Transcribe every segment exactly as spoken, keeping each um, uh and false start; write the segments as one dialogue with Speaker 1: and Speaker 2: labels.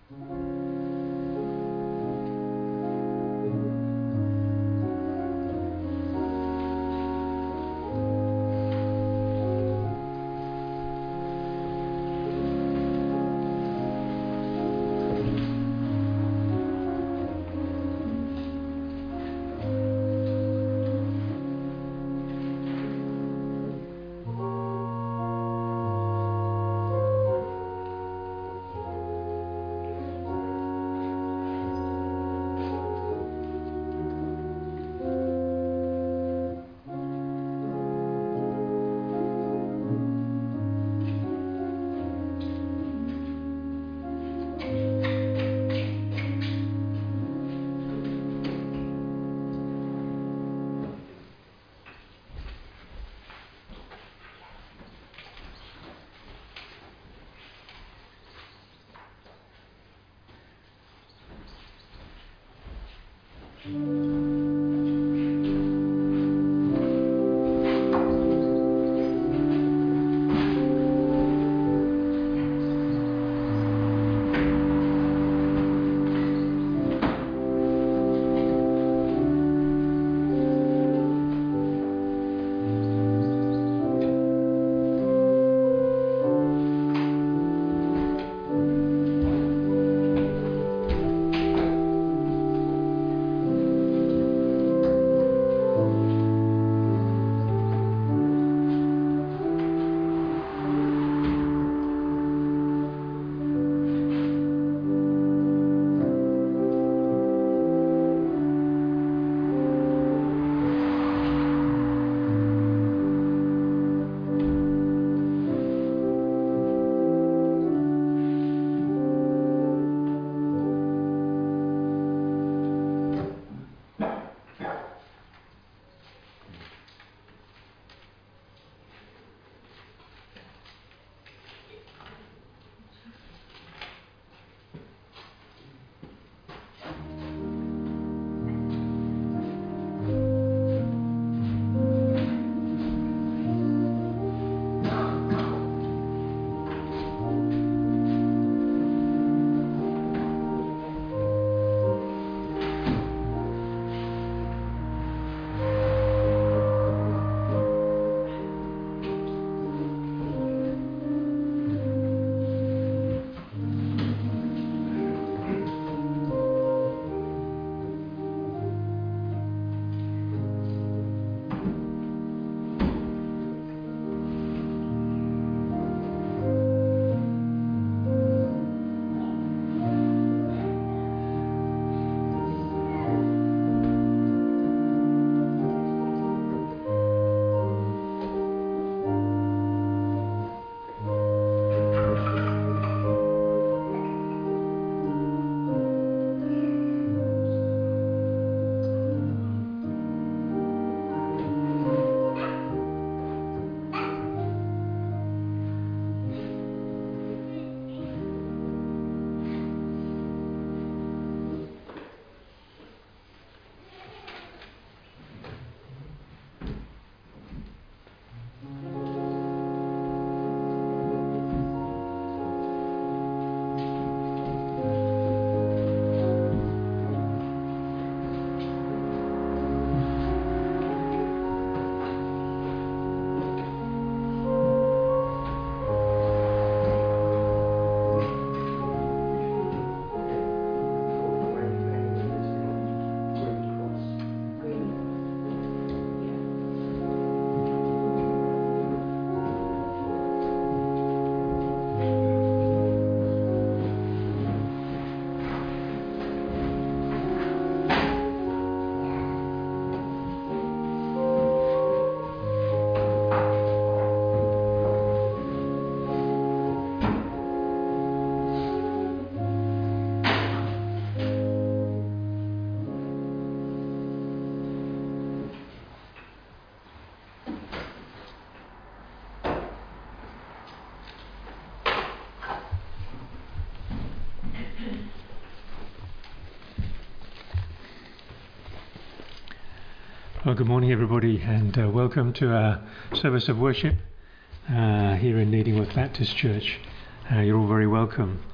Speaker 1: Well, good morning, everybody, and uh, welcome to our service of worship uh, here in Needingworth Baptist Church. Uh, you're all very welcome.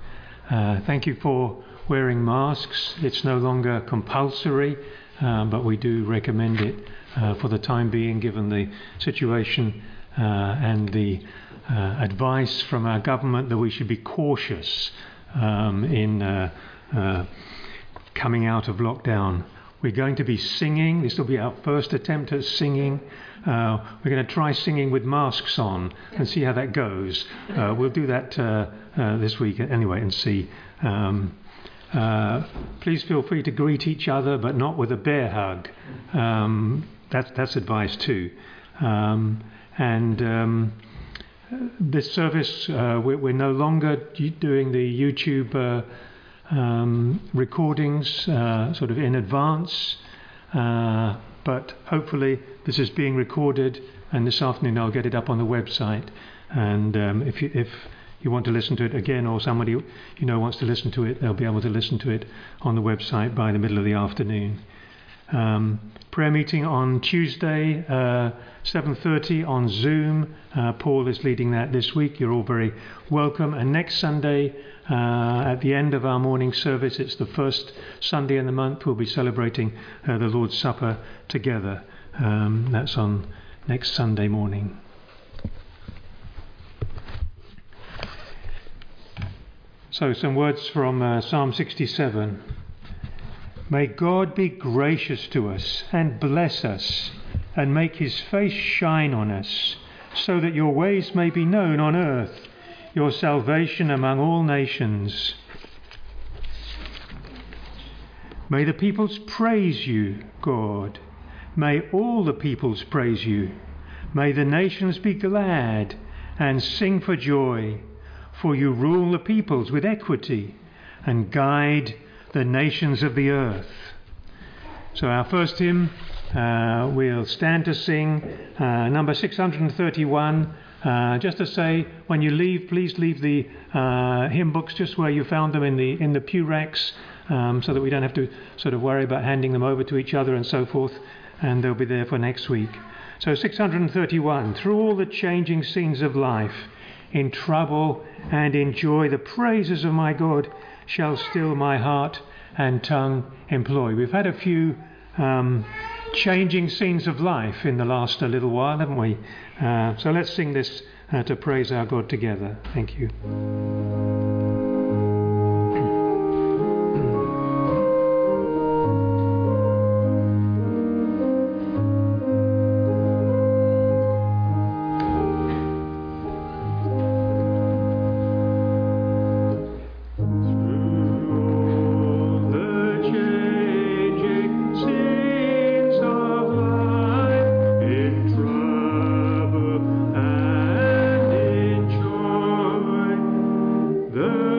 Speaker 1: Uh, thank you for wearing masks. It's no longer compulsory, uh, but we do recommend it uh, for the time being, given the situation uh, and the uh, advice from our government that we should be cautious um, in uh, uh, coming out of lockdown. We're going to be singing. This will be our first attempt at singing. Uh, we're going to try singing with masks on and see how that goes. Uh, we'll do that uh, uh, this week anyway and see. Um, uh, please feel free to greet each other, but not with a bear hug. Um, that's, that's advice too. Um, and um, this service, uh, we're, we're no longer doing the YouTube uh, Um, recordings uh, sort of in advance, uh, but hopefully this is being recorded, and this afternoon I'll get it up on the website, and um, if you if you want to listen to it again, or somebody you know wants to listen to it, they'll be able to listen to it on the website by the middle of the afternoon. Um, prayer meeting on Tuesday, uh, seven thirty on Zoom. Uh, Paul is leading that this week. You're all very welcome. And next Sunday, uh, at the end of our morning service, it's the first Sunday in the month, we'll be celebrating uh, the Lord's Supper together. Um, that's on next Sunday morning. So some words from uh, Psalm sixty-seven. May God be gracious to us and bless us and make his face shine on us, so that your ways may be known on earth, your salvation among all nations. May the peoples praise you, God. May all the peoples praise you. May the nations be glad and sing for joy, for you rule the peoples with equity and guide the nations of the earth. So our first hymn, uh, we'll stand to sing uh, number six hundred thirty-one. Uh, just to say, when you leave, please leave the uh, hymn books just where you found them in the in the pew racks, um, so that we don't have to sort of worry about handing them over to each other and so forth, and they'll be there for next week. So six hundred thirty-one, through all the changing scenes of life, in trouble and in joy, the praises of my God shall still my heart and tongue employ. We've had a few um, changing scenes of life in the last a little while, haven't we? Uh, so let's sing this uh, to praise our God together. Thank you.
Speaker 2: The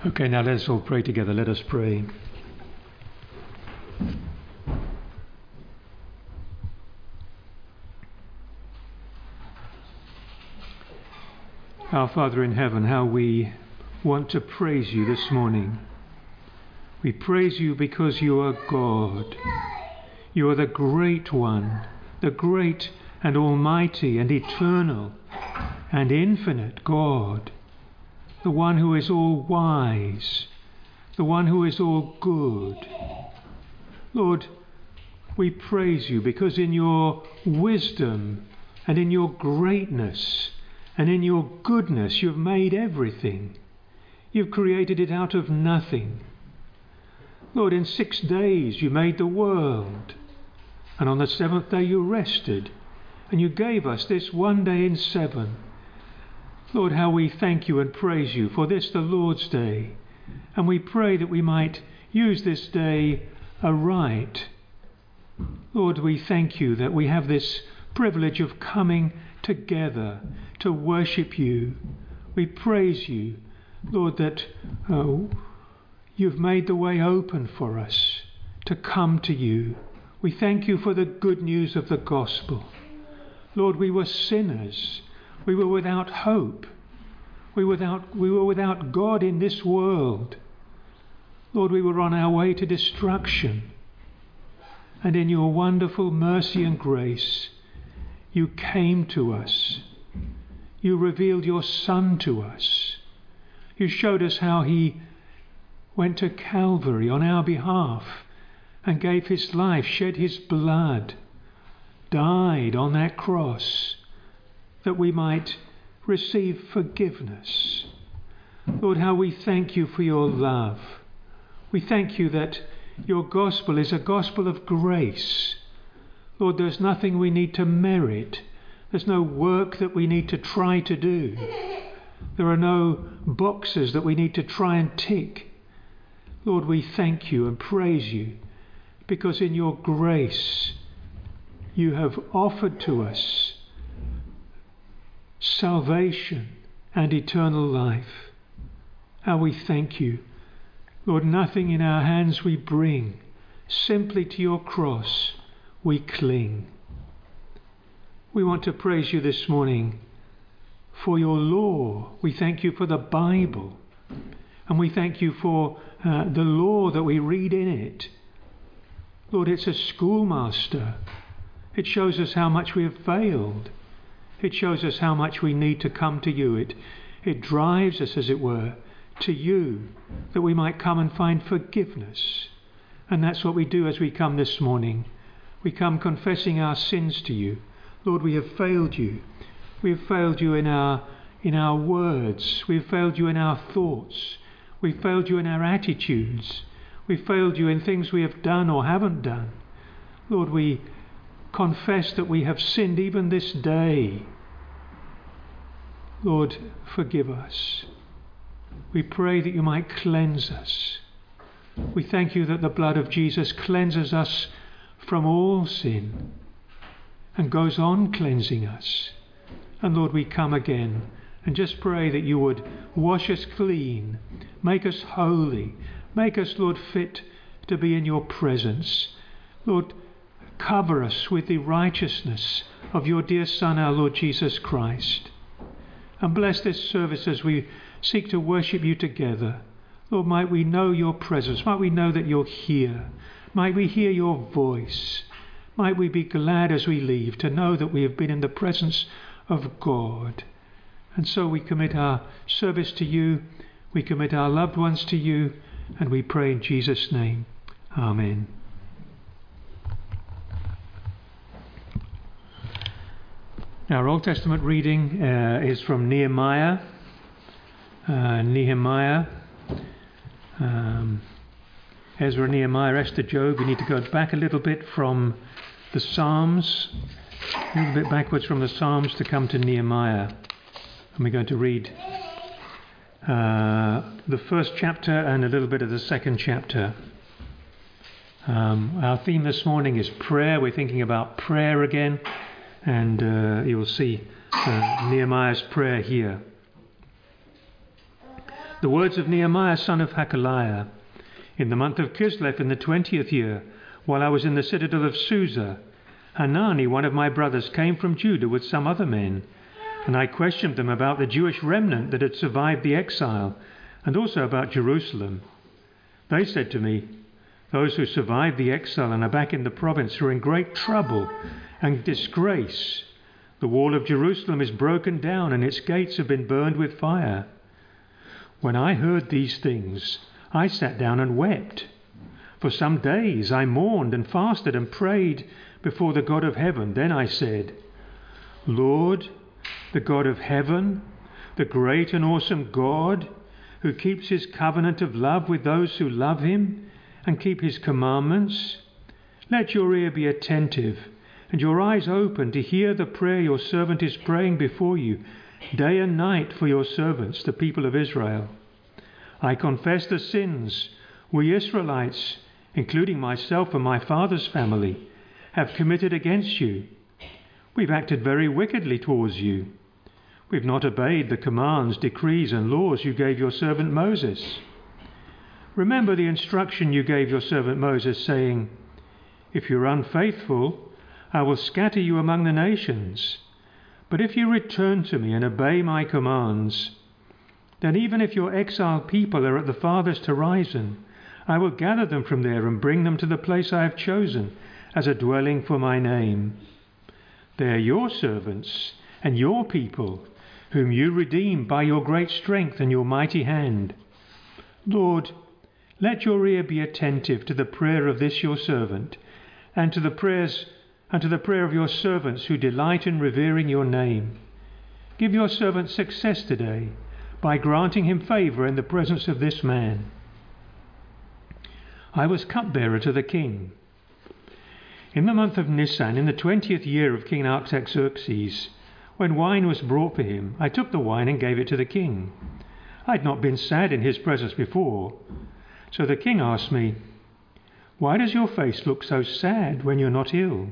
Speaker 1: Okay, now let us all pray together. Let us pray. Our Father in heaven, how we want to praise you this morning. We praise you because you are God. You are the great one, the great and almighty and eternal and infinite God, the one who is all wise, the one who is all good. Lord, we praise you because in your wisdom and in your greatness and in your goodness you've made everything. You've created it out of nothing. Lord, in six days you made the world, and on the seventh day you rested, and you gave us this one day in seven. Lord, how we thank you and praise you for this, the Lord's Day, and we pray that we might use this day aright. Lord, we thank you that we have this privilege of coming together to worship you. We praise you, Lord, that uh, you've made the way open for us to come to you. We thank you for the good news of the gospel. Lord, we were sinners. We were without hope. We were without, we were without God in this world. Lord, we were on our way to destruction. And in your wonderful mercy and grace, you came to us. You revealed your Son to us. You showed us how he went to Calvary on our behalf and gave his life, shed his blood, died on that cross that we might receive forgiveness. Lord, how we thank you for your love. We thank you that your gospel is a gospel of grace. Lord, there's nothing we need to merit. There's no work that we need to try to do. There are no boxes that we need to try and tick. Lord, we thank you and praise you because in your grace you have offered to us salvation and eternal life. How we thank you. Lord, nothing in our hands we bring. Simply to your cross we cling. We want to praise you this morning for your law. We thank you for the Bible. And we thank you for uh, the law that we read in it. Lord, it's a schoolmaster. It shows us how much we have failed. It shows us how much we need to come to you. It, it drives us, as it were, to you, that we might come and find forgiveness. And that's what we do as we come this morning. We come confessing our sins to you. Lord, we have failed you. We have failed you in our, in our words. We have failed you in our thoughts. We have failed you in our attitudes. We have failed you in things we have done or haven't done. Lord, we confess that we have sinned even this day. Lord, forgive us. We pray that you might cleanse us. We thank you that the blood of Jesus cleanses us from all sin and goes on cleansing us. And Lord, we come again and just pray that you would wash us clean, make us holy, make us, Lord, fit to be in your presence. Lord, cover us with the righteousness of your dear Son, our Lord Jesus Christ. And bless this service as we seek to worship you together. Lord, might we know your presence. Might we know that you're here. Might we hear your voice. Might we be glad as we leave to know that we have been in the presence of God. And so we commit our service to you. We commit our loved ones to you. And we pray in Jesus' name. Amen. Our Old Testament reading uh, is from Nehemiah. Uh, Nehemiah, um, Ezra, Nehemiah, Esther, Job. We need to go back a little bit from the Psalms, a little bit backwards from the Psalms to come to Nehemiah. And we're going to read uh, the first chapter and a little bit of the second chapter. Um, our theme this morning is prayer. We're thinking about prayer again. And uh, you will see uh, Nehemiah's prayer here. The words of Nehemiah son of Hakaliah. In the month of Kislev in the twentieth year, while I was in the citadel of Susa, Hanani, one of my brothers, came from Judah with some other men, and I questioned them about the Jewish remnant that had survived the exile, and also about Jerusalem. They said to me, "Those who survived the exile and are back in the province are in great trouble and disgrace. The wall of Jerusalem is broken down and its gates have been burned with fire." When I heard these things, I sat down and wept. For some days I mourned and fasted and prayed before the God of heaven. Then I said, "Lord, the God of heaven, the great and awesome God, who keeps his covenant of love with those who love him and keep his commandments, let your ear be attentive and your eyes open to hear the prayer your servant is praying before you day and night for your servants, the people of Israel. I confess the sins we Israelites, including myself and my father's family, have committed against you. We've acted very wickedly towards you. We've not obeyed the commands, decrees and laws you gave your servant Moses. Remember the instruction you gave your servant Moses, saying, 'If you're unfaithful, I will scatter you among the nations. But if you return to me and obey my commands, then even if your exiled people are at the farthest horizon, I will gather them from there and bring them to the place I have chosen as a dwelling for my name. They are your servants and your people, whom you redeem by your great strength and your mighty hand. Lord, let your ear be attentive to the prayer of this your servant, and to the prayers and to the prayer of your servants who delight in revering your name. Give your servant success today by granting him favour in the presence of this man." I was cupbearer to the king. In the month of Nisan, in the twentieth year of King Artaxerxes, when wine was brought for him, I took the wine and gave it to the king. I had not been sad in his presence before. So the king asked me, "Why does your face look so sad when you're not ill?"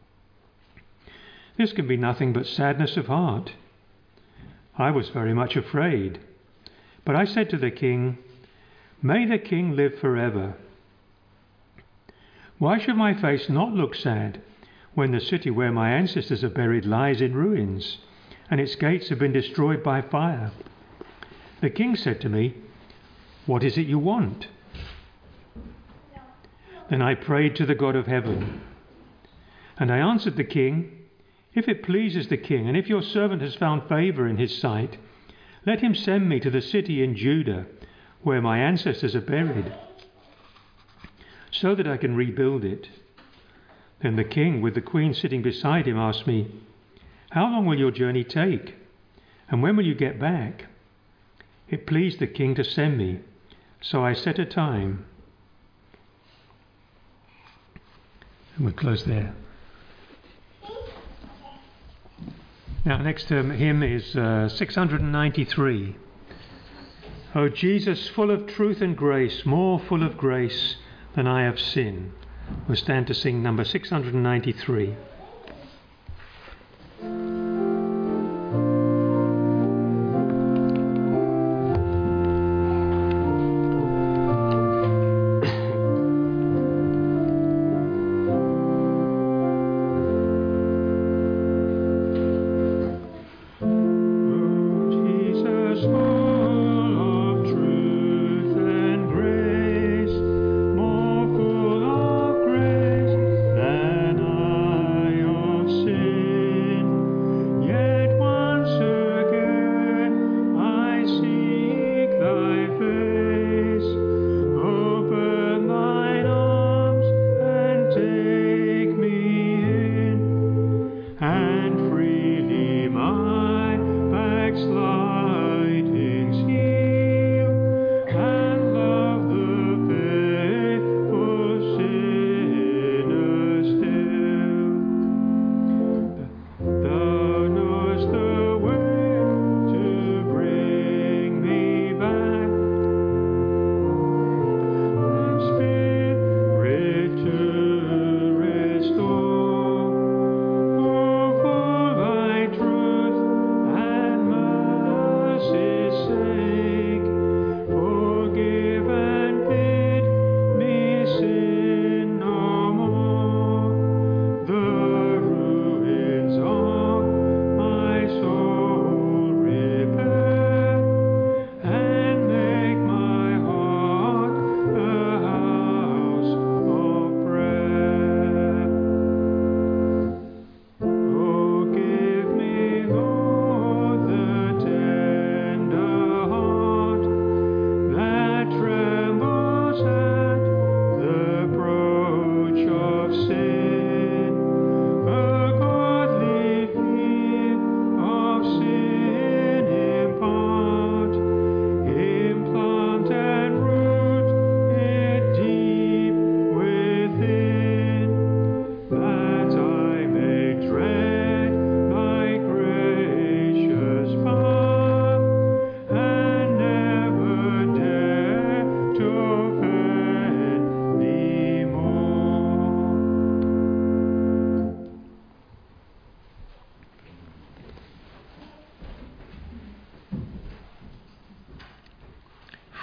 Speaker 1: This can be nothing but sadness of heart. I was very much afraid, but I said to the king, "May the king live forever. Why should my face not look sad when the city where my ancestors are buried lies in ruins and its gates have been destroyed by fire?" The king said to me, "What is it you want?" Then I prayed to the God of heaven, and I answered the king, "If it pleases the king, and if your servant has found favour in his sight, let him send me to the city in Judah where my ancestors are buried, so that I can rebuild it." Then the king, with the queen sitting beside him, asked me, "How long will your journey take? And when will you get back?" It pleased the king to send me, so I set a time. And we'll close there. Now, next um, hymn is uh, six hundred ninety-three. "O Jesus, full of truth and grace, more full of grace than I have sinned." We'll stand to sing number six hundred ninety-three.
Speaker 2: Than I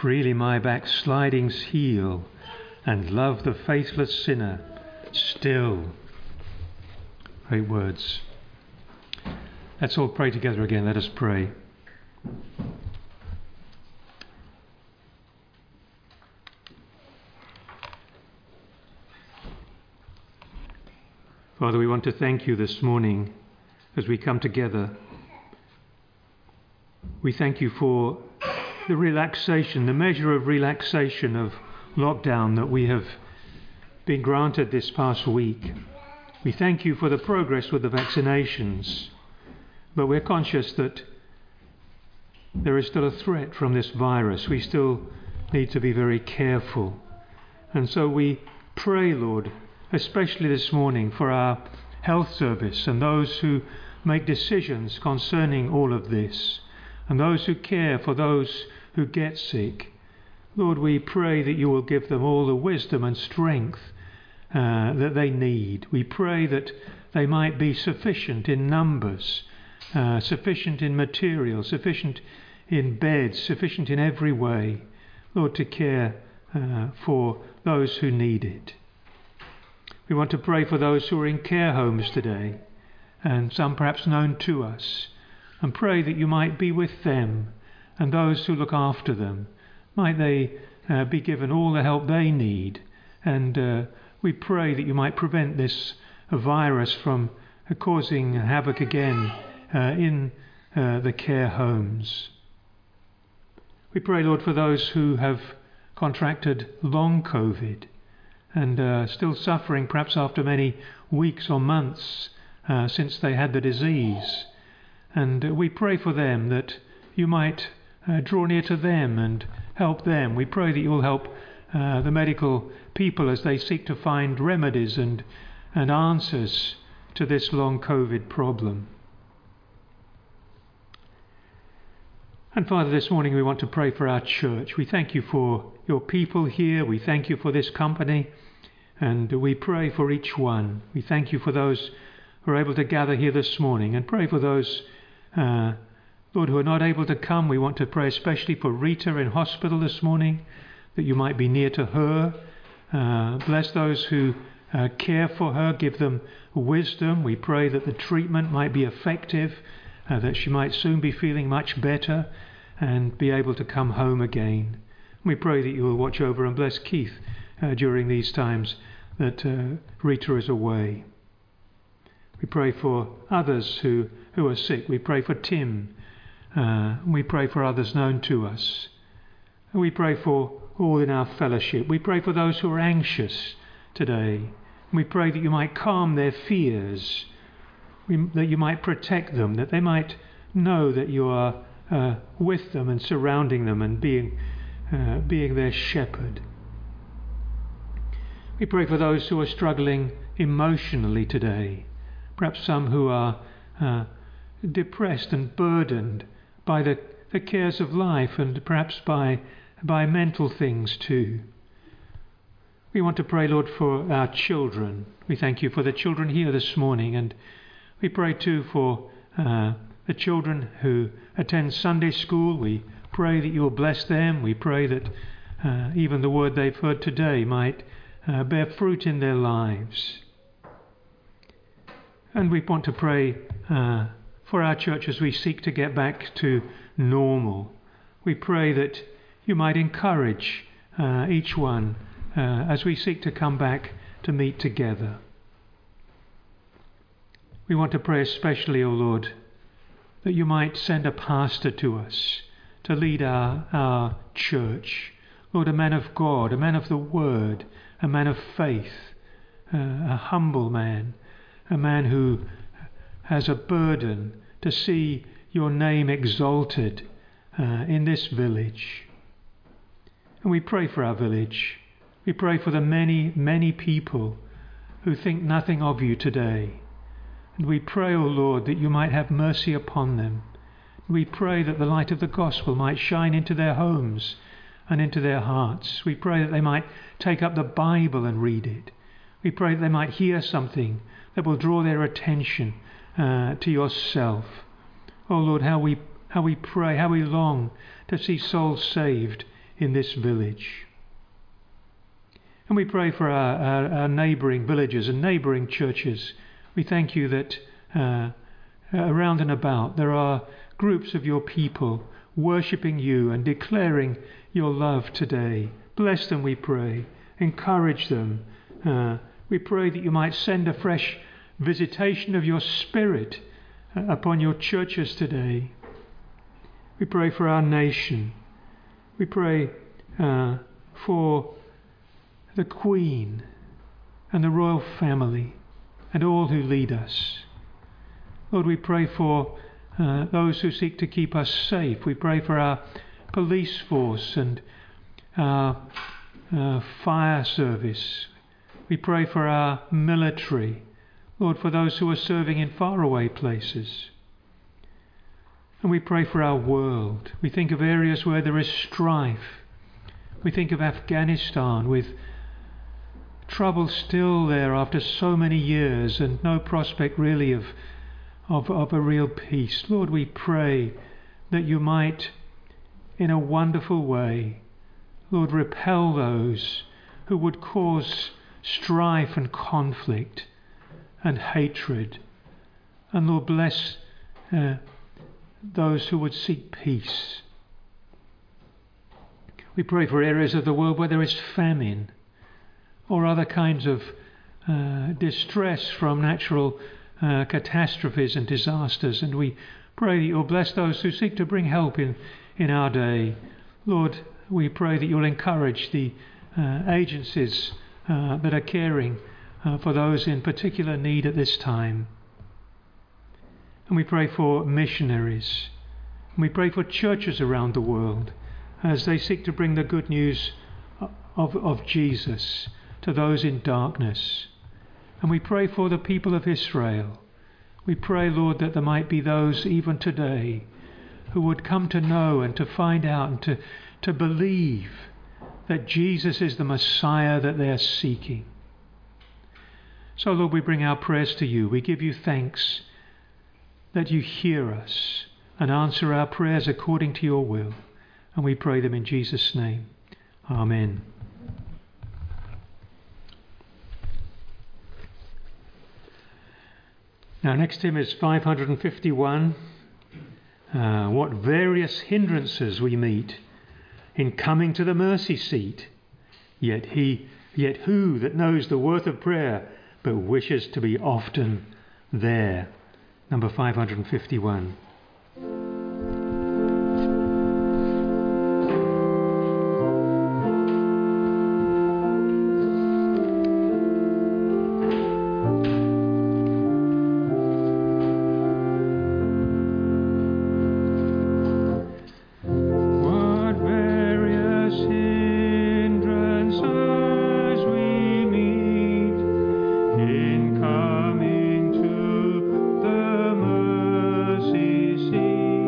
Speaker 1: freely my backslidings heal, and love the faithless sinner still. Great words. Let's all pray together again. Let us pray. Father, we want to thank you this morning as we come together. We thank you for the relaxation, the measure of relaxation of lockdown that we have been granted this past week. We thank you for the progress with the vaccinations, but we're conscious that there is still a threat from this virus. We still need to be very careful. And so we pray, Lord, especially this morning for our health service and those who make decisions concerning all of this, and those who care for those who get sick. Lord, we pray that you will give them all the wisdom and strength uh, that they need. We pray that they might be sufficient in numbers, uh, sufficient in material, sufficient in beds, sufficient in every way, Lord, to care uh, for those who need it. We want to pray for those who are in care homes today, and some perhaps known to us, and pray that you might be with them and those who look after them. Might they uh, be given all the help they need, and uh, we pray that you might prevent this virus from uh, causing havoc again uh, in uh, the care homes. We pray, Lord, for those who have contracted long COVID and uh, still suffering, perhaps after many weeks or months uh, since they had the disease. And uh, we pray for them that you might uh, draw near to them and help them. We pray that you will help uh, the medical people as they seek to find remedies and, and answers to this long COVID problem. And Father, this morning we want to pray for our church. We thank you for your people here. We thank you for this company. And we pray for each one. We thank you for those who are able to gather here this morning, and pray for those, uh, Lord, who are not able to come. We want to pray especially for Rita in hospital this morning, that you might be near to her. Uh, bless those who uh, care for her. Give them wisdom. We pray that the treatment might be effective, uh, that she might soon be feeling much better and be able to come home again. We pray that you will watch over and bless Keith Uh, during these times that uh, Rita is away. We pray for others who, who are sick. We pray for Tim. Uh, we pray for others known to us. And we pray for all in our fellowship. We pray for those who are anxious today. We pray that you might calm their fears, we, that you might protect them, that they might know that you are uh, with them and surrounding them and being, uh, being their shepherd. We pray for those who are struggling emotionally today, perhaps some who are uh, depressed and burdened by the, the cares of life, and perhaps by, by mental things too. We want to pray, Lord, for our children. We thank you for the children here this morning, and we pray too for uh, the children who attend Sunday school. We pray that you will bless them. We pray that uh, even the word they've heard today might Uh, bear fruit in their lives. And we want to pray uh, for our church as we seek to get back to normal. We pray that you might encourage uh, each one uh, as we seek to come back to meet together. We want to pray especially, O Lord, that you might send a pastor to us to lead our, our church. Lord, a man of God, a man of the Word, a man of faith, uh, a humble man, a man who has a burden to see your name exalted uh, in this village. And we pray for our village. We pray for the many, many people who think nothing of you today. And we pray, O Lord, that you might have mercy upon them. We pray that the light of the gospel might shine into their homes and into their hearts. We pray that they might take up the Bible and read it. We pray that they might hear something that will draw their attention uh, to yourself. Oh Lord, how we how we pray, how we long to see souls saved in this village. And we pray for our, our, our neighbouring villages and neighbouring churches. We thank you that uh, around and about there are groups of your people worshipping you and declaring your love today. Bless them, we pray. Encourage them. Uh, we pray that you might send a fresh visitation of your Spirit uh, upon your churches today. We pray for our nation. We pray uh, for the Queen and the royal family and all who lead us. Lord, we pray for uh, those who seek to keep us safe. We pray for our police force and our uh, fire service. We pray for our military. Lord, for those who are serving in faraway places. And we pray for our world. We think of areas where there is strife. We think of Afghanistan with trouble still there after so many years and no prospect really of, of, of a real peace. Lord, we pray that you might, in a wonderful way, Lord, repel those who would cause strife and conflict and hatred. And Lord, bless uh, those who would seek peace. We pray for areas of the world where there is famine or other kinds of uh, distress from natural uh, catastrophes and disasters. And we pray that you'll bless those who seek to bring help in, in our day. Lord, we pray that you'll encourage the uh, agencies uh, that are caring uh, for those in particular need at this time. And we pray for missionaries. And we pray for churches around the world as they seek to bring the good news of, of Jesus to those in darkness. And we pray for the people of Israel. We pray, Lord, that there might be those even today who would come to know and to find out and to, to believe that Jesus is the Messiah that they are seeking. So, Lord, we bring our prayers to you. We give you thanks that you hear us and answer our prayers according to your will. And we pray them in Jesus' name. Amen. Now, next hymn is five hundred fifty-one. Uh, what various hindrances we meet in coming to the mercy seat. Yet he, yet who that knows the worth of prayer, but wishes to be often there. Number five hundred fifty-one.
Speaker 2: In coming to the mercy seat.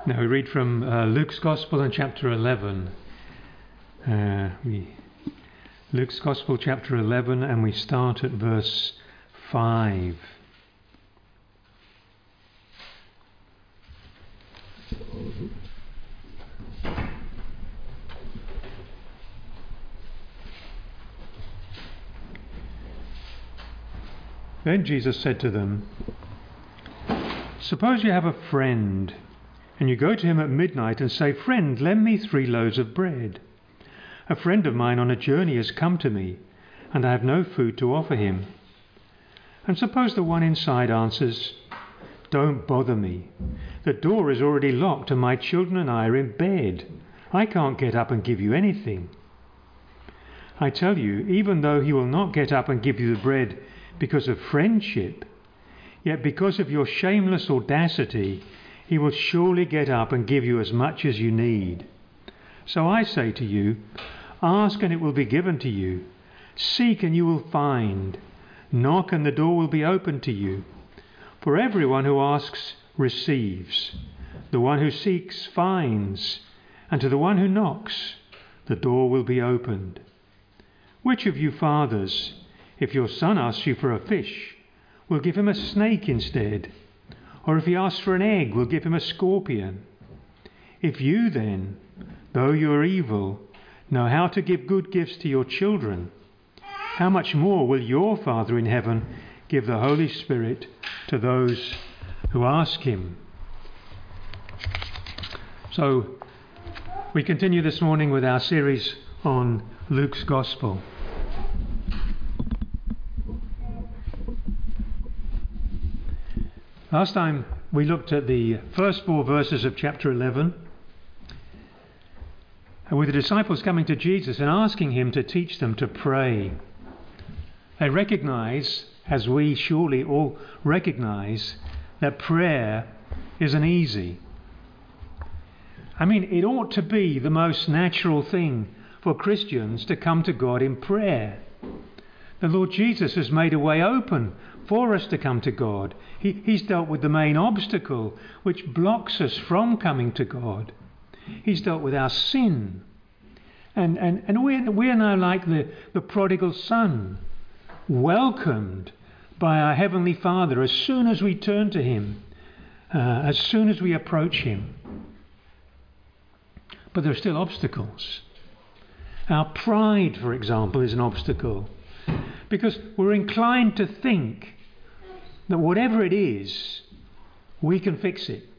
Speaker 1: Now we read from uh, Luke's Gospel in chapter eleven. Uh, we, Luke's Gospel chapter eleven, and we start at verse five. Then Jesus said to them, "Suppose you have a friend, and you go to him at midnight and say, 'Friend, lend me three loaves of bread. A friend of mine on a journey has come to me, and I have no food to offer him.' And suppose the one inside answers, 'Don't bother me. The door is already locked and my children and I are in bed. I can't get up and give you anything.' I tell you, even though he will not get up and give you the bread because of friendship, yet because of your shameless audacity, he will surely get up and give you as much as you need. So I say to you, ask and it will be given to you. Seek and you will find. Knock and the door will be opened to you. For everyone who asks receives. The one who seeks finds. And to the one who knocks, the door will be opened. Which of you fathers, if your son asks you for a fish, will give him a snake instead? Or if he asks for an egg, will give him a scorpion? If you then, though you are evil, know how to give good gifts to your children, how much more will your Father in heaven give the Holy Spirit to those who ask him?" So, we continue this morning with our series on Luke's Gospel. Last time we looked at the first four verses of chapter eleven, with the disciples coming to Jesus and asking him to teach them to pray. They recognize, as we surely all recognize, that prayer isn't easy. I mean, it ought to be the most natural thing for Christians to come to God in prayer. The Lord Jesus has made a way open for us to come to God. He, he's dealt with the main obstacle which blocks us from coming to God. He's dealt with our sin. And, and, and we're, we're now like the, the prodigal son, welcomed by our Heavenly Father as soon as we turn to him, uh, as soon as we approach him. But there are still obstacles. Our pride, for example, is an obstacle, because we're inclined to think that whatever it is, we can fix it.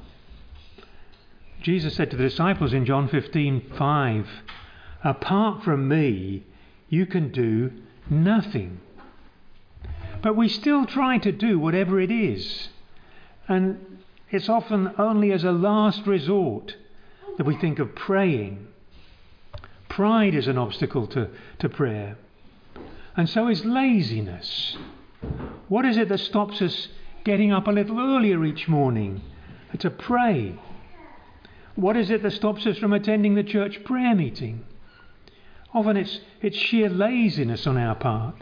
Speaker 1: Jesus said to the disciples in John fifteen five, "Apart from me, you can do nothing." But we still try to do whatever it is. And it's often only as a last resort that we think of praying. Pride is an obstacle to, to prayer. And so is laziness. What is it that stops us getting up a little earlier each morning to pray? What is it that stops us from attending the church prayer meeting? Often it's, it's sheer laziness on our part.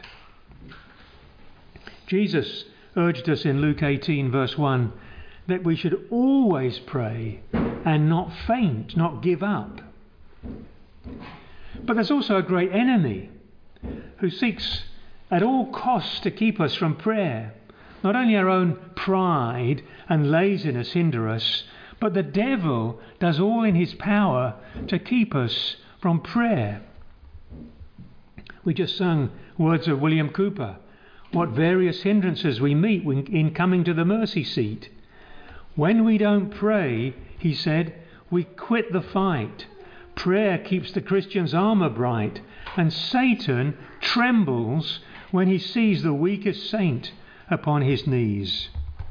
Speaker 1: Jesus urged us in Luke eighteen verse one that we should always pray and not faint, not give up. But there's also a great enemy who seeks at all costs to keep us from prayer. Not only our own pride and laziness hinder us, but the devil does all in his power to keep us from prayer. We just sung words of William Cooper. What various hindrances we meet in coming to the mercy seat. When we don't pray, he said, we quit the fight. Prayer keeps the Christian's armour bright, and Satan trembles when he sees the weakest saint upon his knees.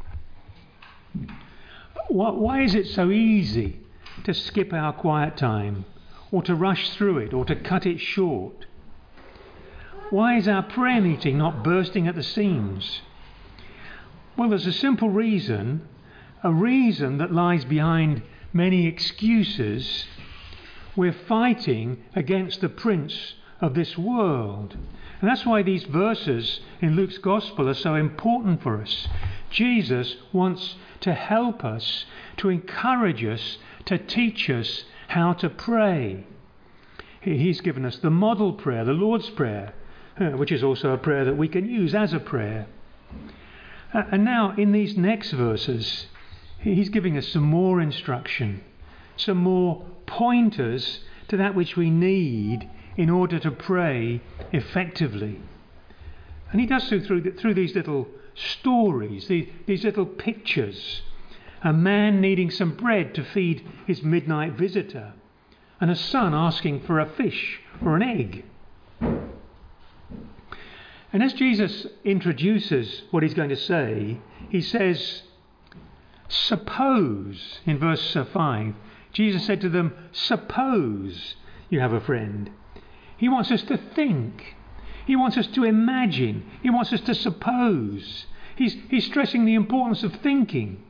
Speaker 1: Why is it so easy to skip our quiet time, or to rush through it, or to cut it short? Why is our prayer meeting not bursting at the seams? Well, there's a simple reason, a reason that lies behind many excuses. We're fighting against the prince of this world. And that's why these verses in Luke's Gospel are so important for us. Jesus wants to help us to encourage us, to teach us how to pray. He's given us the model prayer, the Lord's Prayer, which is also a prayer that we can use as a prayer. And now in these next verses, he's giving us some more instruction, some more pointers to that which we need in order to pray effectively. And he does so through, through these little stories, these, these little pictures. A man needing some bread to feed his midnight visitor, and a son asking for a fish or an egg. And as Jesus introduces what he's going to say, he says, suppose, in verse five, Jesus said to them, suppose you have a friend. He wants us to think. He wants us to imagine. He wants us to suppose. He's, he's stressing the importance of thinking.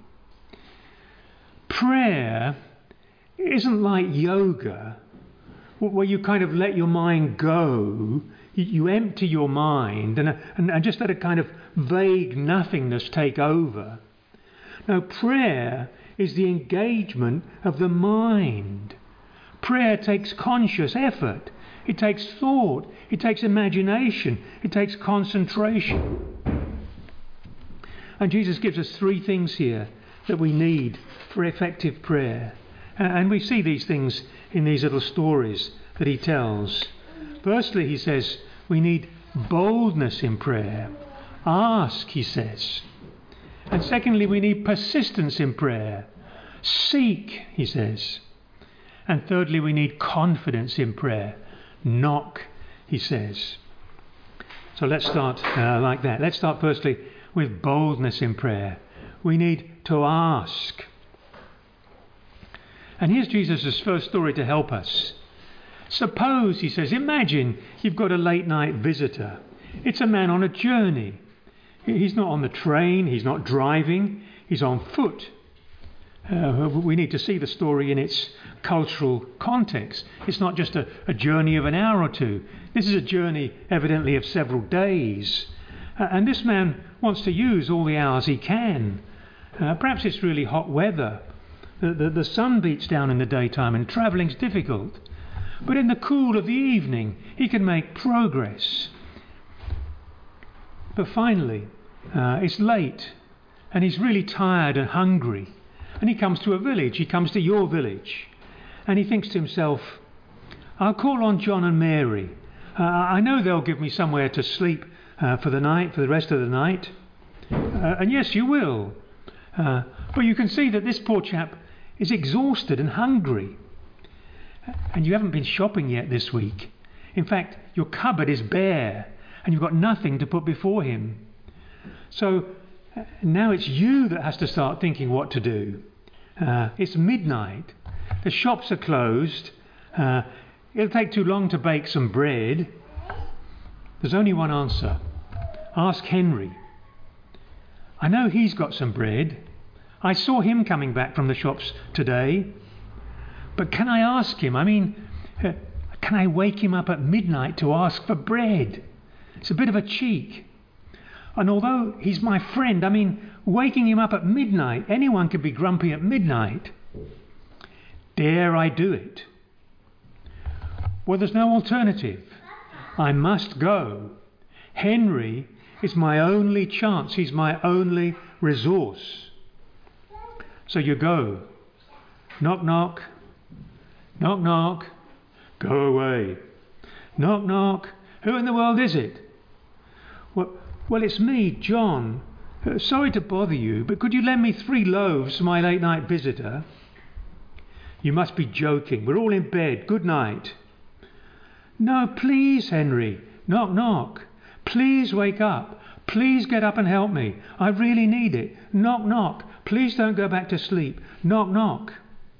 Speaker 1: Prayer isn't like yoga, where you kind of let your mind go. You, you empty your mind and, and, and just let a kind of vague nothingness take over. No, prayer is the engagement of the mind. Prayer takes conscious effort. It takes thought. It takes imagination. It takes concentration. And Jesus gives us three things here that we need for effective prayer. And we see these things in these little stories that he tells. Firstly, he says, we need boldness in prayer. Ask, he says. And secondly, we need persistence in prayer. Seek, he says. And thirdly, we need confidence in prayer. Knock, he says. So let's start uh, like that. Let's start firstly with boldness in prayer. We need to ask. And here's Jesus' first story to help us. Suppose, he says, imagine you've got a late night visitor. It's a man on a journey. He's not on the train, he's not driving, he's on foot. Uh, we need to see the story in its cultural context. It's not just a, a journey of an hour or two. This is a journey evidently of several days. Uh, and this man wants to use all the hours he can. Uh, perhaps it's really hot weather. The, the, the sun beats down in the daytime and travelling's difficult. But in the cool of the evening, he can make progress. But finally, uh, it's late, and he's really tired and hungry. And he comes to a village, he comes to your village. And he thinks to himself, I'll call on John and Mary. Uh, I know they'll give me somewhere to sleep uh, for the night, for the rest of the night. Uh, and yes, you will. Uh, but you can see that this poor chap is exhausted and hungry. And you haven't been shopping yet this week. In fact, your cupboard is bare and you've got nothing to put before him. So uh, now it's you that has to start thinking what to do. Uh, it's midnight. The shops are closed. Uh, it'll take too long to bake some bread. There's only one answer. Ask Henry. I know he's got some bread. I saw him coming back from the shops today. But can I ask him? I mean, uh, can I wake him up at midnight to ask for bread? It's a bit of a cheek. And although he's my friend, I mean, waking him up at midnight, anyone could be grumpy at midnight. Dare I do it? Well, there's no alternative. I must go. Henry is my only chance. He's my only resource. So you go. Knock, knock. Knock, knock. Go away. Knock, knock. Who in the world is it? Well, well it's me, John. Uh, sorry to bother you, but could you lend me three loaves for my late night visitor? You must be joking. We're all in bed. Good night. No, please, Henry. Knock, knock. Please wake up. Please get up and help me. I really need it. Knock, knock. Please don't go back to sleep. Knock, knock.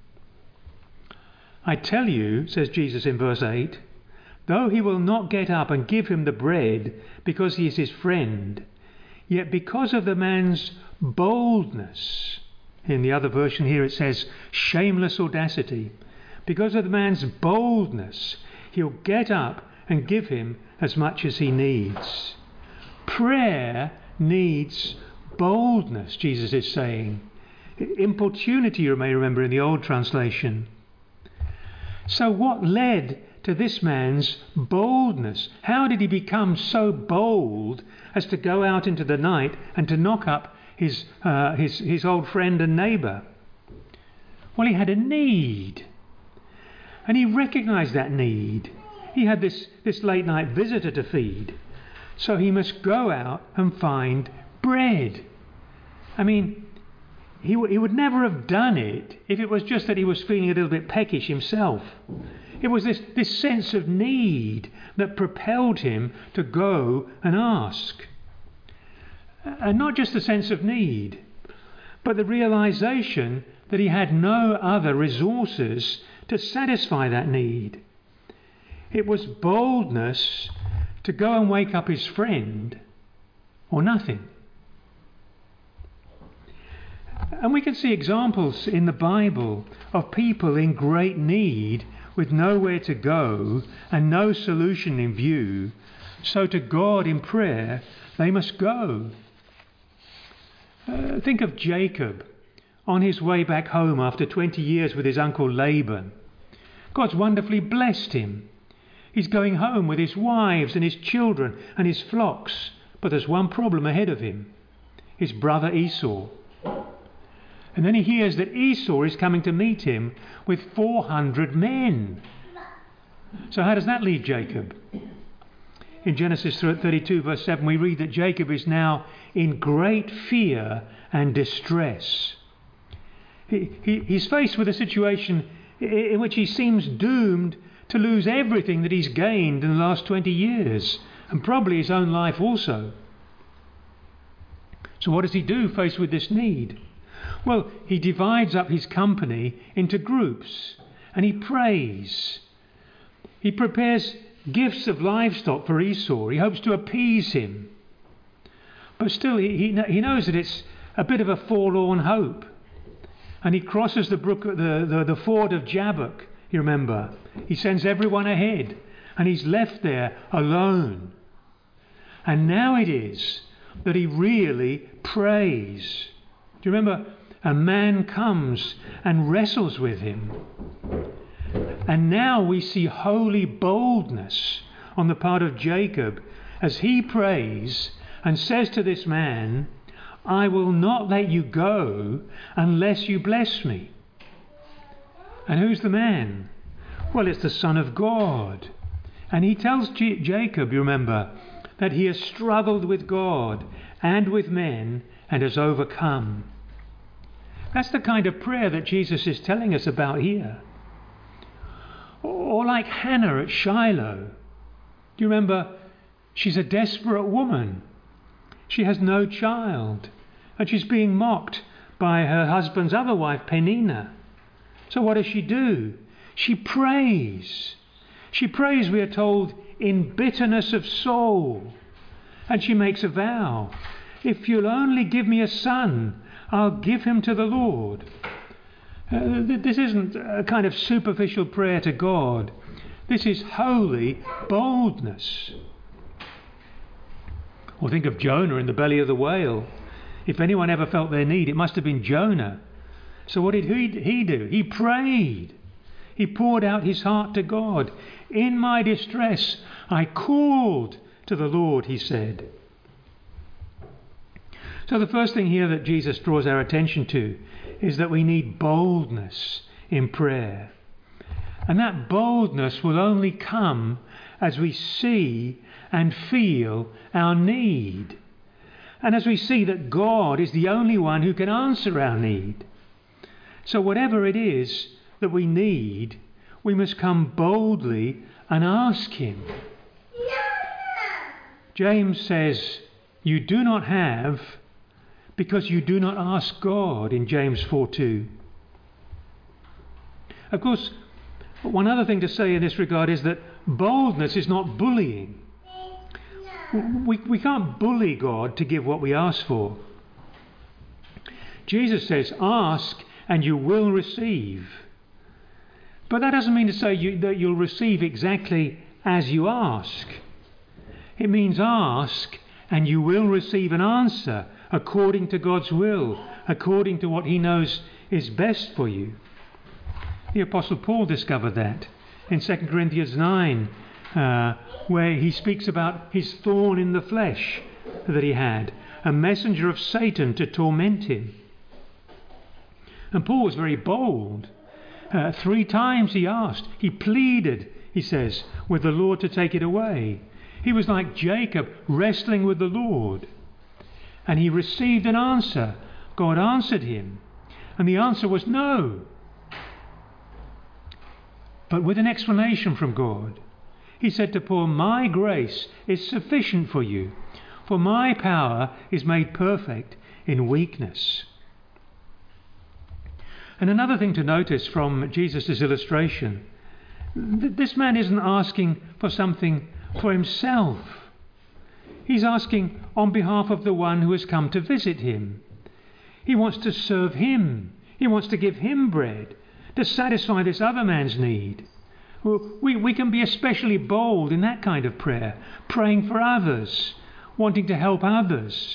Speaker 1: I tell you, says Jesus in verse eight, though he will not get up and give him the bread because he is his friend, yet because of the man's boldness, in the other version here it says shameless audacity, because of the man's boldness, he'll get up and give him as much as he needs. Prayer needs boldness, Jesus is saying. Importunity, you may remember in the old translation. So what led to this man's boldness? How did he become so bold as to go out into the night and to knock up his, uh, his, his old friend and neighbour? Well, he had a need. And he recognized that need. He had this, this late night visitor to feed. So he must go out and find bread. I mean, he, w- he would never have done it if it was just that he was feeling a little bit peckish himself. It was this, this sense of need that propelled him to go and ask. And not just the sense of need, but the realization that he had no other resources to satisfy that need. It was boldness to go and wake up his friend, or nothing. And we can see examples in the Bible of people in great need with nowhere to go and no solution in view. So to God in prayer, they must go. Uh, think of Jacob on his way back home after twenty years with his uncle Laban. God's wonderfully blessed him. He's going home with his wives and his children and his flocks. But there's one problem ahead of him. His brother Esau. And then he hears that Esau is coming to meet him with four hundred men. So how does that leave Jacob? In Genesis thirty-two verse seven we read that Jacob is now in great fear and distress. He, he, he's faced with a situation in which he seems doomed to lose everything that he's gained in the last twenty years, and probably his own life also. So what does he do faced with this need? Well, he divides up his company into groups and he prays. He prepares gifts of livestock for Esau. He hopes to appease him. But still, he, he, he knows that it's a bit of a forlorn hope. And he crosses the brook, the, the, the ford of Jabbok, you remember. He sends everyone ahead and he's left there alone. And now it is that he really prays. Do you remember? A man comes and wrestles with him. And now we see holy boldness on the part of Jacob as he prays and says to this man, I will not let you go unless you bless me. And who's the man? Well, it's the Son of God. And he tells J- Jacob, you remember, that he has struggled with God and with men and has overcome. That's the kind of prayer that Jesus is telling us about here. Or like Hannah at Shiloh. Do you remember? She's a desperate woman. She has no child. And she's being mocked by her husband's other wife, Peninnah. So what does she do? She prays. She prays, we are told, in bitterness of soul. And she makes a vow. If you'll only give me a son, I'll give him to the Lord. Uh, this isn't a kind of superficial prayer to God. This is holy boldness. Or think of Jonah in the belly of the whale. If anyone ever felt their need, it must have been Jonah. So what did he, he do? He prayed. He poured out his heart to God. In my distress, I called to the Lord, he said. So the first thing here that Jesus draws our attention to is that we need boldness in prayer. And that boldness will only come as we see and feel our need. And as we see that God is the only one who can answer our need. So whatever it is that we need, we must come boldly and ask him. James says, you do not have because you do not ask God, in James four two. Of course, one other thing to say in this regard is that boldness is not bullying. We, we can't bully God to give what we ask for. Jesus says, ask and you will receive. But that doesn't mean to say you, that you'll receive exactly as you ask. It means ask and you will receive an answer according to God's will, according to what he knows is best for you. The Apostle Paul discovered that in Second Corinthians nine, uh, where he speaks about his thorn in the flesh that he had, a messenger of Satan to torment him. And Paul was very bold. Uh, three times he asked, he pleaded, he says, with the Lord to take it away. He was like Jacob wrestling with the Lord. And he received an answer. God answered him. And the answer was no. But with an explanation from God. He said to Paul, my grace is sufficient for you, for my power is made perfect in weakness. And another thing to notice from Jesus' illustration, th- this man isn't asking for something for himself. He's asking on behalf of the one who has come to visit him. He wants to serve him. He wants to give him bread, to satisfy this other man's need. We, we can be especially bold in that kind of prayer, praying for others, wanting to help others.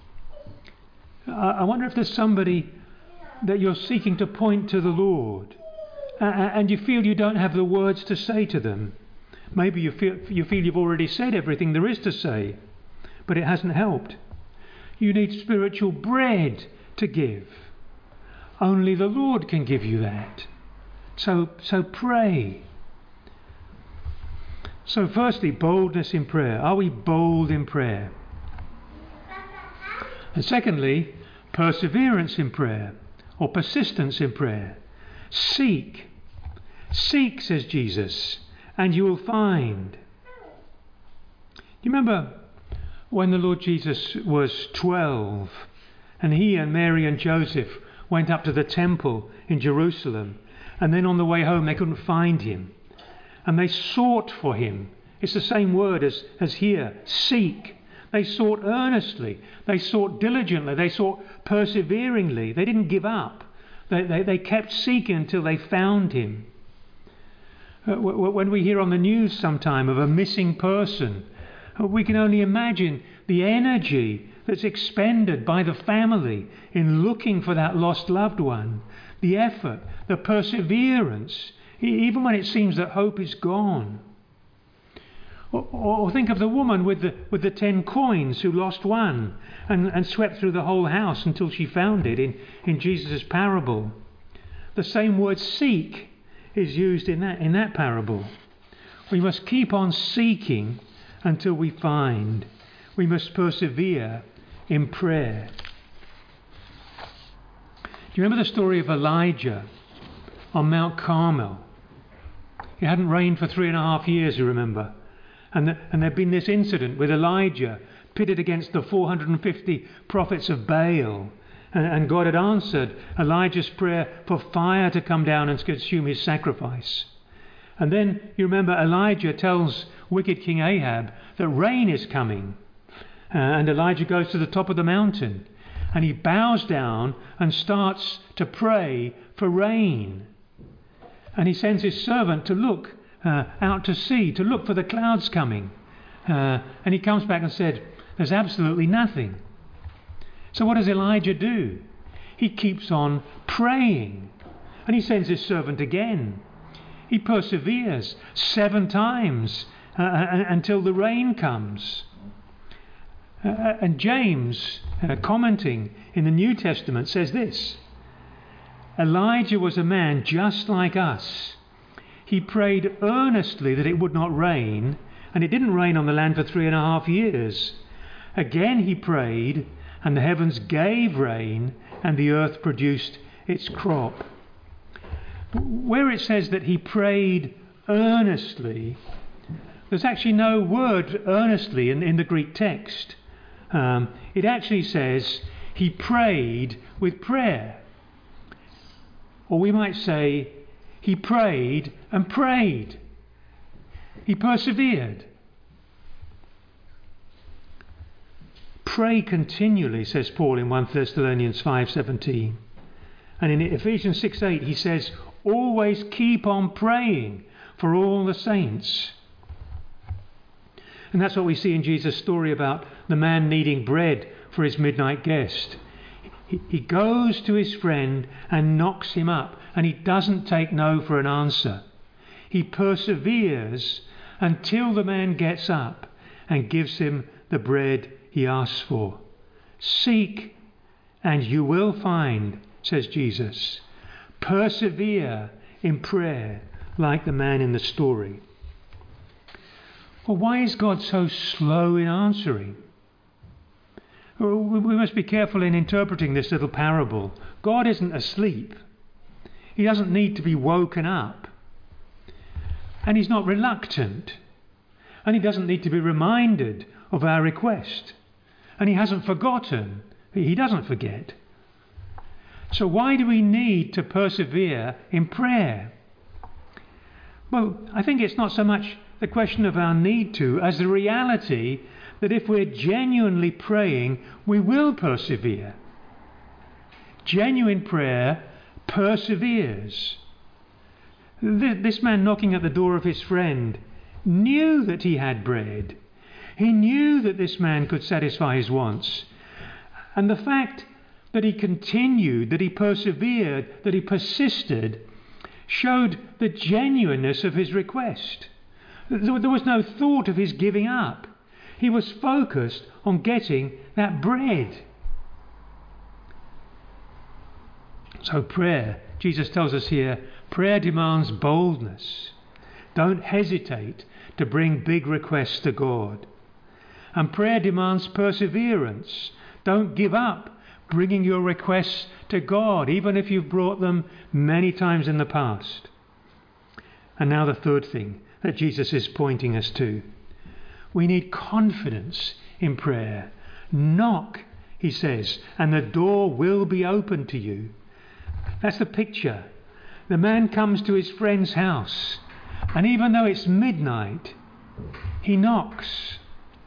Speaker 1: I wonder if there's somebody that you're seeking to point to the Lord, and you feel you don't have the words to say to them. Maybe you feel, you feel you've already said everything there is to say, but it hasn't helped. You need spiritual bread to give. Only the Lord can give you that. So, so pray. So firstly, boldness in prayer. Are we bold in prayer? And secondly, perseverance in prayer, or persistence in prayer. Seek. Seek, says Jesus, and you will find. Do you remember when the Lord Jesus was twelve, and he and Mary and Joseph went up to the temple in Jerusalem, and then on the way home they couldn't find him, and they sought for him. It's the same word as, as here, seek. They sought earnestly, they sought diligently, they sought perseveringly. They didn't give up. They, they, they kept seeking until they found him. Uh, w- when we hear on the news sometime of a missing person, uh, we can only imagine the energy that's expended by the family in looking for that lost loved one, the effort, the perseverance, even when it seems that hope is gone. Or, or think of the woman with the with the ten coins who lost one and, and swept through the whole house until she found it in, in Jesus' parable. The same word seek is used in that in that parable. We must keep on seeking until we find. We must persevere in prayer. Do you remember the story of Elijah on Mount Carmel? It hadn't rained for three and a half years, you remember. And, the, and there'd been this incident with Elijah pitted against the four hundred fifty prophets of Baal. And, and God had answered Elijah's prayer for fire to come down and consume his sacrifice. And then, you remember, Elijah tells wicked King Ahab that rain is coming. Uh, and Elijah goes to the top of the mountain. And he bows down and starts to pray for rain. And he sends his servant to look uh, out to sea, to look for the clouds coming. Uh, and he comes back and said, there's absolutely nothing. So what does Elijah do? He keeps on praying. And he sends his servant again. He perseveres seven times uh, until the rain comes. Uh, and James, uh, commenting in the New Testament, says this: Elijah was a man just like us. He prayed earnestly that it would not rain, and it didn't rain on the land for three and a half years. Again he prayed, and the heavens gave rain, and the earth produced its crop. Where it says that he prayed earnestly, there's actually no word earnestly in, in the Greek text. Um, it actually says he prayed with prayer. Or we might say he prayed and prayed. He persevered. Pray continually, says Paul in First Thessalonians five seventeen. And in Ephesians six eight he says, always keep on praying for all the saints. And that's what we see in Jesus' story about the man needing bread for his midnight guest. He, he goes to his friend and knocks him up, and he doesn't take no for an answer. He perseveres until the man gets up and gives him the bread he asks for. Seek and you will find, says Jesus. Persevere in prayer like the man in the story. Well, why is God so slow in answering? We must be careful in interpreting this little parable. God isn't asleep. He doesn't need to be woken up. And he's not reluctant. And he doesn't need to be reminded of our request. And he hasn't forgotten. He doesn't forget. So why do we need to persevere in prayer? Well, I think it's not so much the question of our need to as the reality that if we're genuinely praying, we will persevere. Genuine prayer perseveres. This man knocking at the door of his friend knew that he had bread. He knew that this man could satisfy his wants. And the fact that he continued, that he persevered, that he persisted, showed the genuineness of his request. There was no thought of his giving up. He was focused on getting that bread. So prayer, Jesus tells us here, prayer demands boldness. Don't hesitate to bring big requests to God. And prayer demands perseverance. Don't give up bringing your requests to God, even if you've brought them many times in the past. And now the third thing that Jesus is pointing us to. We need confidence in prayer. Knock, he says, and the door will be open to you. That's the picture. The man comes to his friend's house, and even though it's midnight, he knocks.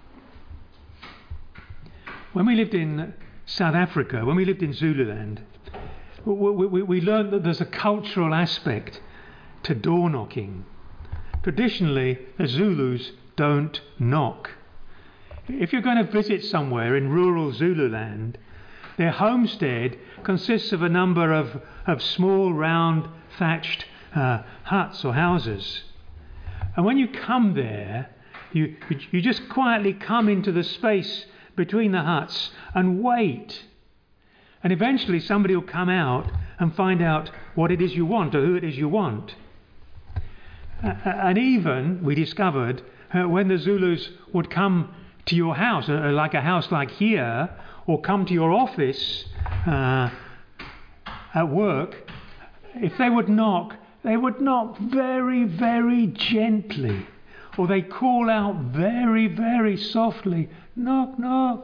Speaker 1: When we lived in South Africa, when we lived in Zululand, we, we, we learned that there's a cultural aspect to door knocking. Traditionally, the Zulus don't knock. If you're going to visit somewhere in rural Zululand, their homestead consists of a number of, of small, round, thatched uh, huts or houses. And when you come there, you, you just quietly come into the space between the huts and wait. And eventually somebody will come out and find out what it is you want or who it is you want. Uh, and even, we discovered, uh, when the Zulus would come to your house, uh, like a house like here, or come to your office uh, at work, if they would knock, they would knock very, very gently. Or they call out very, very softly, knock, knock.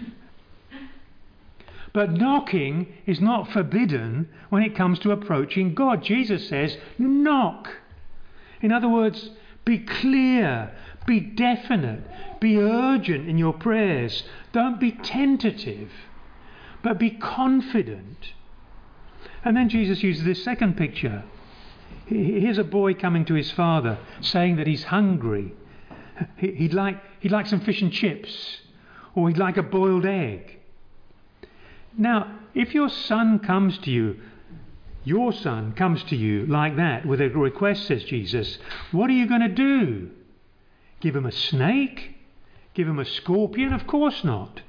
Speaker 1: But knocking is not forbidden when it comes to approaching God. Jesus says, knock. In other words, be clear, be definite, be urgent in your prayers. Don't be tentative, but be confident. And then Jesus uses this second picture. Here's a boy coming to his father saying that he's hungry. He'd like, he'd like some fish and chips, or he'd like a boiled egg. Now, if your son comes to you, your son comes to you like that with a request, says Jesus, what are you going to do? Give him a snake? Give him a scorpion? Of course not.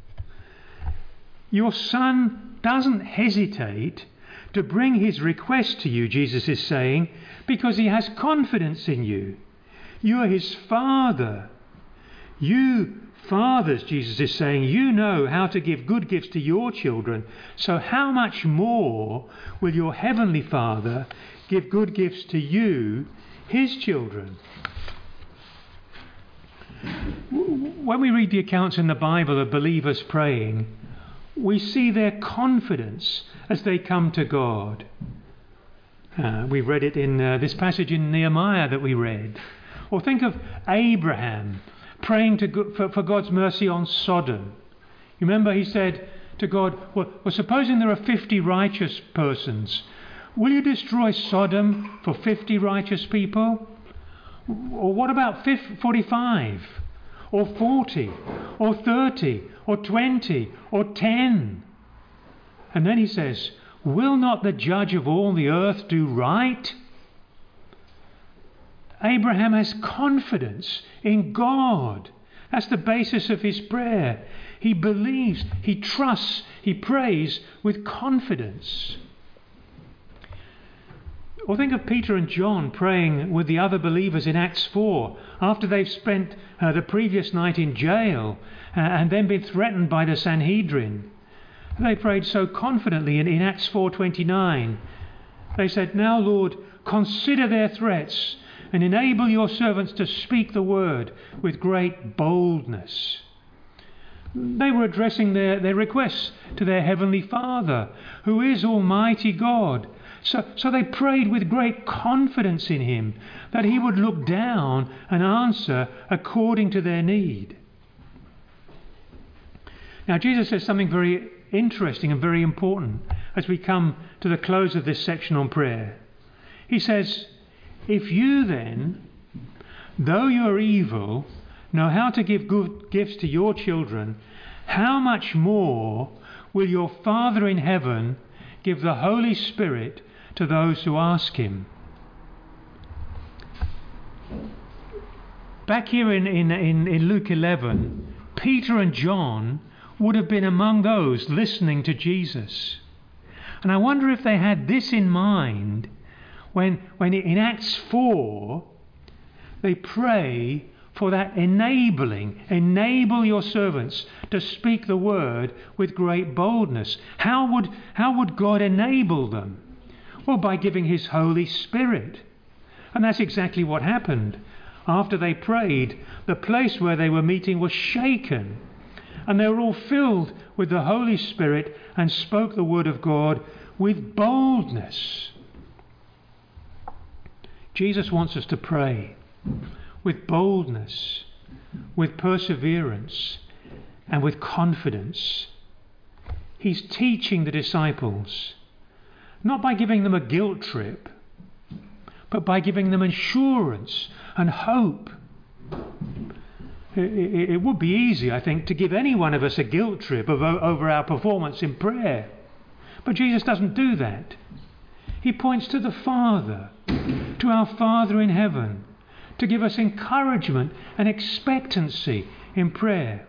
Speaker 1: Your son doesn't hesitate to bring his request to you, Jesus is saying, because he has confidence in you. You are his father. You fathers, Jesus is saying, you know how to give good gifts to your children. So how much more will your heavenly Father give good gifts to you, his children? When we read the accounts in the Bible of believers praying, we see their confidence as they come to God. Uh, we read it in uh, this passage in Nehemiah that we read. Or think of Abraham praying to go, for, for God's mercy on Sodom. You remember he said to God, well, well, supposing there are fifty righteous persons, will you destroy Sodom for fifty righteous people? Or what about forty-five? or forty or thirty or twenty or ten? And then he says, will not the judge of all the earth do right? Abraham has confidence in God. That's the basis of his prayer. He believes, he trusts, he prays with confidence. Or think of Peter and John praying with the other believers in Acts four after they've spent uh, the previous night in jail uh, and then been threatened by the Sanhedrin. They prayed so confidently in, in Acts four twenty-nine. They said, now Lord, consider their threats and enable your servants to speak the word with great boldness. They were addressing their, their requests to their Heavenly Father, who is Almighty God. So, so they prayed with great confidence in him that he would look down and answer according to their need. Now Jesus says something very interesting and very important as we come to the close of this section on prayer. He says, if you then, though you are evil, know how to give good gifts to your children, how much more will your Father in heaven give the Holy Spirit to those who ask him? Back here in, in, in, in Luke eleven, Peter and John would have been among those listening to Jesus. And I wonder if they had this in mind when, when in Acts four they pray for that enabling, enable your servants to speak the word with great boldness. How would, how would God enable them? Well, by giving his Holy Spirit. And that's exactly what happened. After they prayed, the place where they were meeting was shaken, and they were all filled with the Holy Spirit and spoke the word of God with boldness. Jesus wants us to pray with boldness, with perseverance, and with confidence. He's teaching the disciples, not by giving them a guilt trip, but by giving them assurance and hope. It, it would be easy, I think, to give any one of us a guilt trip of, over our performance in prayer. But Jesus doesn't do that. He points to the Father, to our Father in heaven, to give us encouragement and expectancy in prayer.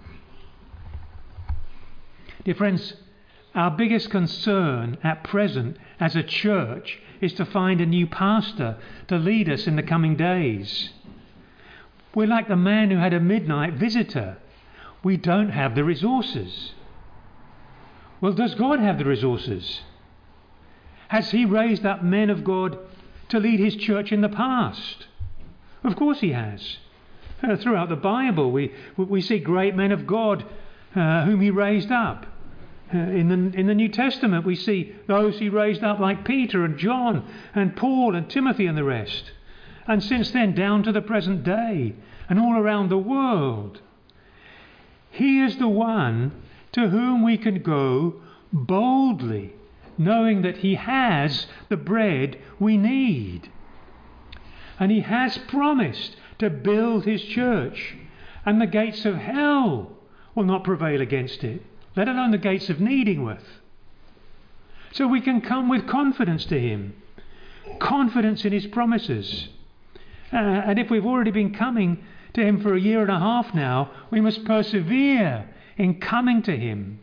Speaker 1: Dear friends, our biggest concern at present as a church is to find a new pastor to lead us in the coming days. We're like the man who had a midnight visitor. We don't have the resources. Well, does God have the resources? Has he raised up men of God to lead his church in the past? Of course he has. Uh, throughout the Bible we, we see great men of God uh, whom he raised up. Uh, in the in the New Testament we see those he raised up like Peter and John and Paul and Timothy and the rest. And since then down to the present day and all around the world. He is the one to whom we can go boldly, knowing that he has the bread we need. And he has promised to build his church, and the gates of hell will not prevail against it, let alone the gates of Needingworth. So we can come with confidence to him, confidence in his promises. Uh, and if we've already been coming to him for a year and a half now, we must persevere in coming to him.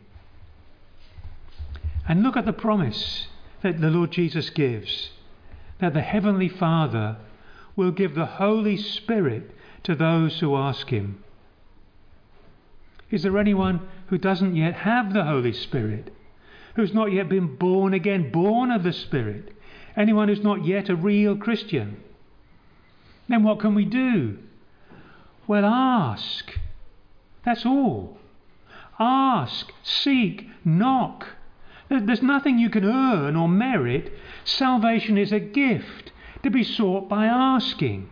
Speaker 1: And look at the promise that the Lord Jesus gives, that the Heavenly Father will give the Holy Spirit to those who ask him. Is there anyone who doesn't yet have the Holy Spirit, who's not yet been born again, born of the Spirit? Anyone who's not yet a real Christian? Then what can we do? Well, ask. That's all. Ask, seek, knock. There's nothing you can earn or merit. Salvation is a gift to be sought by asking.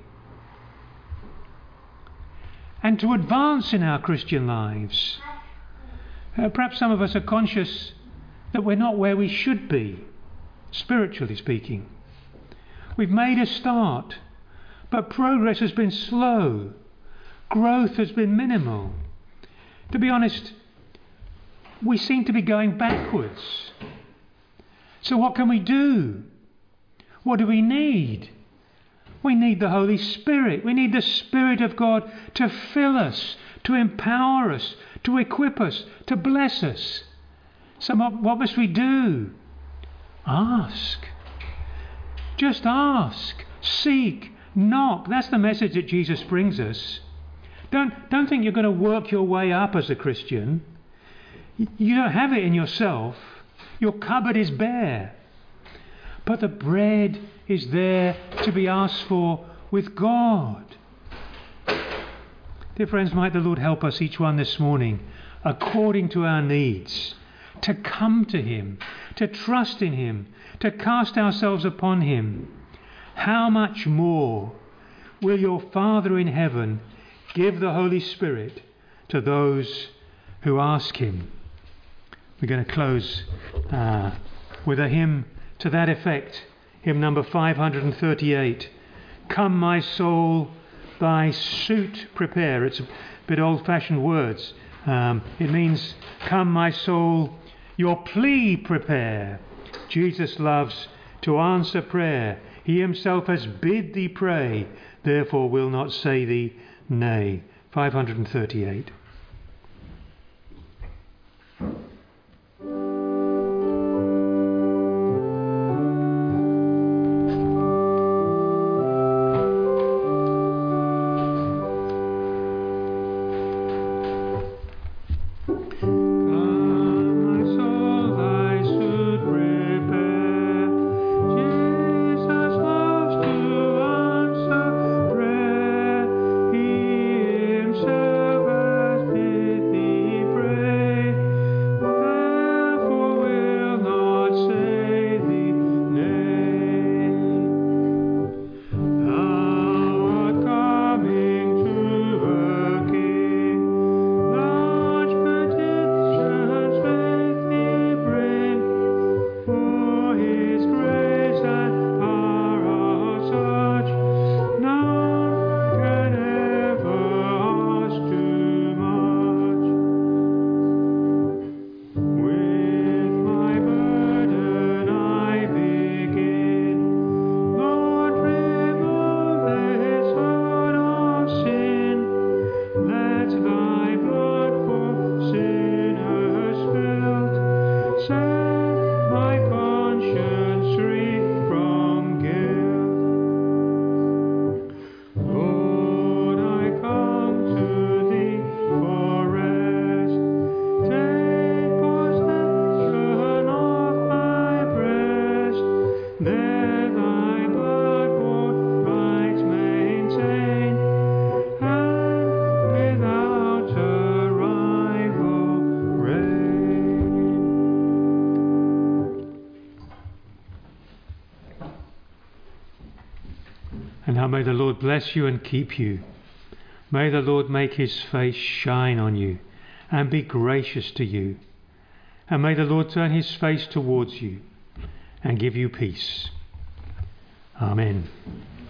Speaker 1: And to advance in our Christian lives, uh, perhaps some of us are conscious that we're not where we should be, spiritually speaking. We've made a start, but progress has been slow. growth has been minimal. To be honest, we seem to be going backwards. So what can we do? What do we need? We need the Holy Spirit. We need the Spirit of God to fill us, to empower us, to equip us, to bless us. So what, what must we do? Ask. Just ask. Seek. Knock. That's the message that Jesus brings us. Don't, don't think you're going to work your way up as a Christian. You don't have it in yourself. Your cupboard is bare. But the bread is there to be asked for with God. Dear friends, might the Lord help us each one this morning, according to our needs, to come to Him, to trust in Him, to cast ourselves upon Him. How much more will your Father in heaven give the Holy Spirit to those who ask Him? We're going to close uh, with a hymn to that effect. Hymn number five hundred thirty-eight. Come my soul, thy suit prepare. It's a bit old-fashioned words. Um, it means, come my soul, your plea prepare. Jesus loves to answer prayer. He himself has bid thee pray, therefore will not say thee nay. five hundred thirty-eight. And now may the Lord bless you and keep you. May the Lord make his face shine on you and be gracious to you. And may the Lord turn his face towards you and give you peace. Amen.